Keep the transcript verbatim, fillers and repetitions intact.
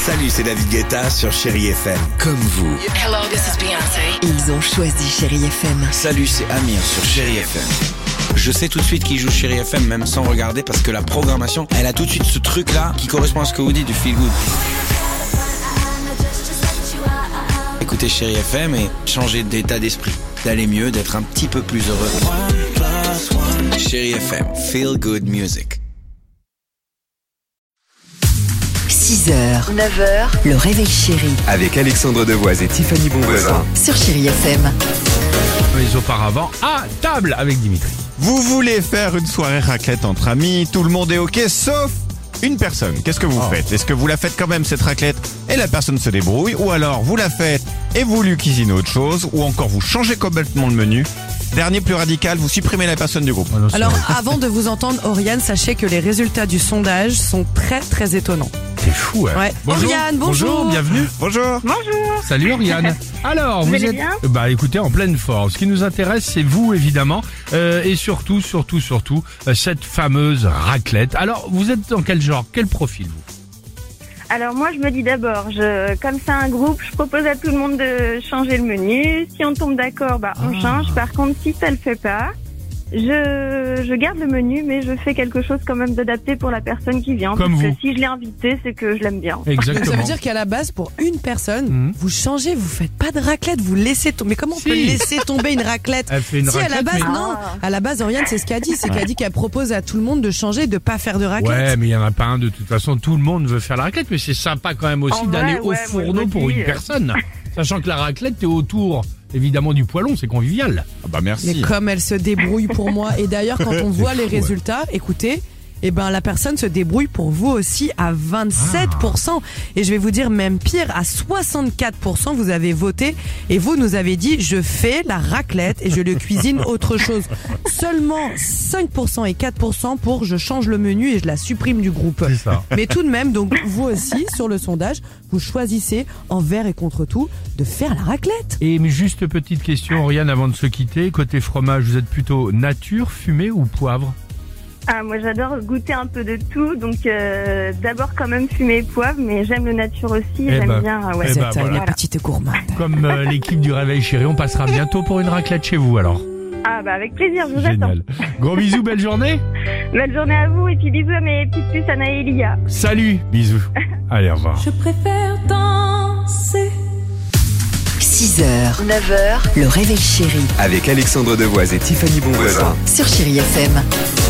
Salut, c'est David Guetta sur Chérie F M. Comme vous. Hello, this is Beyoncé. Ils ont choisi Chérie F M. Salut, c'est Amir sur Chérie F M. Je sais tout de suite qui joue Chérie F M, même sans regarder, parce que la programmation, elle a tout de suite ce truc-là qui correspond à ce que vous dites du feel good. Écoutez Chérie F M et changer d'état d'esprit, d'aller mieux, d'être un petit peu plus heureux. Chérie F M, feel good music. six heures, neuf heures, le réveil chéri Avec Alexandre Devoise et Tiffany Bonvoisin. sur Chérie F M. Mais auparavant, à table avec Dimitri. Vous voulez faire une soirée raclette entre amis, tout le monde est ok, sauf une personne. Qu'est-ce que vous Oh. faites? Est-ce que vous la faites quand même cette raclette et la personne se débrouille? Ou alors vous la faites et vous lui cuisinez autre chose? Ou encore vous changez complètement le menu? Dernier plus radical, vous supprimez la personne du groupe. Oh non, c'est Alors, vrai. avant de vous entendre, Oriane, sachez que les résultats du sondage sont très très étonnants. C'est fou, hein. Ouais. Bonjour. Oriane, bonjour. bienvenue. Bonjour. Salut Oriane. Alors, vous, Vous allez êtes, bien bah écoutez, en pleine forme. Ce qui nous intéresse, c'est vous évidemment, euh, et surtout, surtout, surtout, euh, cette fameuse raclette. Alors, vous êtes dans quel genre, quel profil vous? Alors moi je me dis d'abord, je, comme c'est un groupe, je propose à tout le monde de changer le menu. Si on tombe d'accord, bah on Ah. change. Par contre, si ça le fait pas, je, je garde le menu, mais je fais quelque chose quand même d'adapté pour la personne qui vient. Comme parce vous. que si je l'ai invité, c'est que je l'aime bien. Donc, ça Exactement. veut dire qu'à la base, pour une personne, Mhm. vous changez, vous faites pas de raclette, vous laissez tomber. Mais comment on Si. peut laisser tomber une raclette? Elle fait une Si, à la raclette, base, mais- non. À la base, Oriane, c'est ce qu'elle dit. C'est qu'elle dit qu'elle propose à tout le monde de changer, de pas faire de raclette. Ouais, mais il y en a pas un de toute façon. Tout le monde veut faire la raclette, mais c'est sympa quand même aussi En vrai, d'aller au ouais, moi, je fourneau me pour dis, une euh. personne. Sachant que la raclette, t'es autour, évidemment, du poêlon, c'est convivial. Ah bah merci. Mais comme elle se débrouille pour moi. Et d'ailleurs, quand on voit les résultats, écoutez, eh ben, la personne se débrouille pour vous aussi à vingt-sept pour cent. Et je vais vous dire même pire, à soixante-quatre pour cent, vous avez voté et vous nous avez dit, je fais la raclette et je le cuisine autre chose. Seulement cinq pour cent et quatre pour cent pour je change le menu et je la supprime du groupe. C'est ça. Mais tout de même, donc vous aussi, sur le sondage, vous choisissez, envers et contre tout, de faire la raclette. Et mais juste petite question, Oriane, avant de se quitter. Côté fromage, vous êtes plutôt nature, fumée ou poivre? Ah, moi j'adore goûter un peu de tout, donc euh, d'abord quand même fumer et poivre, mais j'aime le nature aussi, j'aime ben, bien. Ouais. eh Vous ben, êtes euh, voilà. une petite gourmande. Comme euh, l'équipe du Réveil Chéri, on passera bientôt pour une raclette chez vous alors. Ah bah avec plaisir, je vous Génial. Gros bisous, belle journée. attends. Belle journée à vous et puis bisous à mes petites puces Anna et Elia. Salut, bisous. Allez, au revoir. Je préfère danser. six heures, neuf heures, le réveil chéri Avec Alexandre Devoise et Tiffany Bonvoisin. sur Chérie F M.